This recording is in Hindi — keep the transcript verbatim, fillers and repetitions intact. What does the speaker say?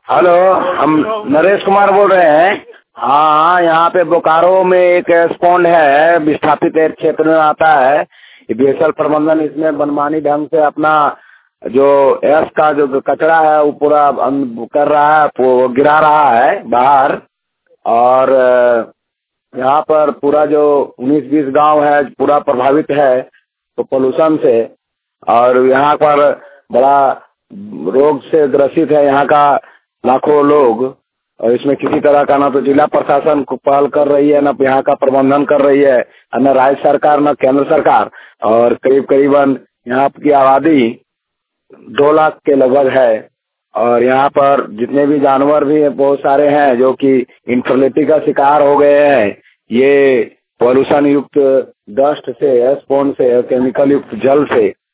हेलो, हम नरेश कुमार बोल रहे हैं। हाँ, यहाँ पे बोकारो में एक स्पॉन्ड है, विस्थापित एक क्षेत्र में आता है। बीएसएल प्रबंधन इसमें मनमानी ढंग से अपना जो एस का जो कचरा है वो पूरा कर रहा है, वो गिरा रहा है बाहर। और यहाँ पर पूरा जो उन्नीस बीस गांव है पूरा प्रभावित है तो पोल्यूशन से, और यहाँ पर बड़ा रोग से ग्रसित है यहाँ का लाखों लोग। और इसमें किसी तरह का ना तो जिला प्रशासन को पहल कर रही है, न यहाँ का प्रबंधन कर रही है, न राज्य सरकार न केंद्र सरकार। और करीब करीबन यहाँ की आबादी दो लाख के लगभग है। और यहाँ पर जितने भी जानवर भी बहुत सारे हैं जो कि इन्फर्टिलिटी का शिकार हो गए हैं। ये पॉल्यूशन युक्त डस्ट से, स्पॉन्ज से, केमिकल युक्त जल से।